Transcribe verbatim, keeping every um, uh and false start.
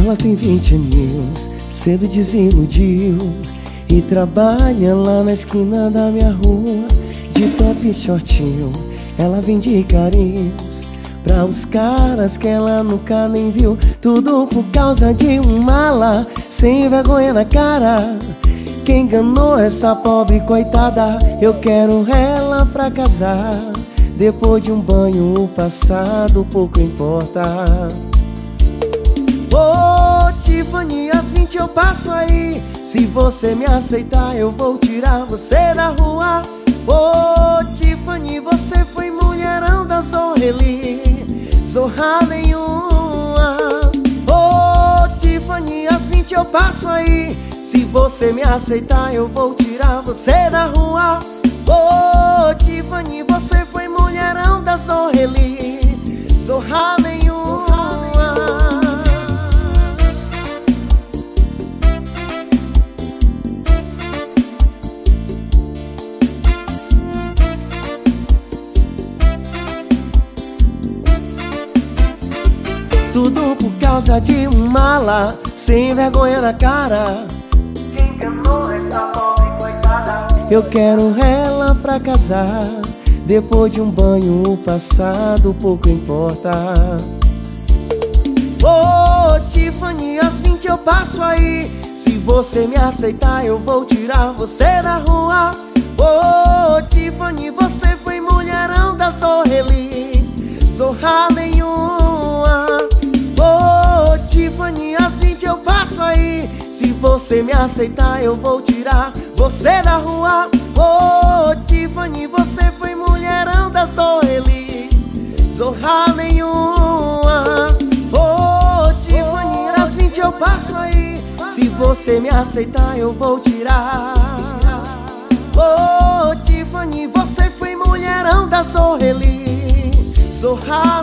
Ela tem vinte aninhos, cedo desiludiu e trabalha lá na esquina da minha rua. De top e shortinho, ela vende carinhos pra os caras que ela nunca nem viu. Tudo por causa de um mala sem vergonha na cara. Quem enganou essa pobre coitada? Eu quero ela pra casar. Depois de um banho, o passado pouco importa. Ô oh, Tiffany, às vinte eu passo aí. Se você me aceitar, eu vou tirar você da rua. Ô oh, Tiffany, você foi mulherão da Zorreli, zorra nenhuma. Ô oh, Tiffany, às vinte eu passo aí. Se você me aceitar, eu vou tirar você da rua. Ô oh, Tiffany, você foi mulherão da Zorreli, zorra nenhuma. Tudo por causa de um mala sem vergonha na cara. Quem enganou essa pobre coitada? Eu quero ela pra casar. Depois de um banho, o passado pouco importa. Ô oh, Tiffany, às vinte eu passo aí. Se você me aceitar, eu vou tirar você da rua. Ô oh, Tiffany, você foi mulherão da Zorreli, zorra nenhuma. Ô oh, Tiffany, às vinte eu passo aí. Se você me aceitar, eu vou tirar você da rua. Ô oh, Tiffany, você foi mulherão da Zorreli, zorra nenhuma. Ô oh, Tiffany, às vinte eu passo aí. Se você me aceitar, eu vou tirar. Ô oh, Tiffany, você foi mulherão da Zorreli, zorra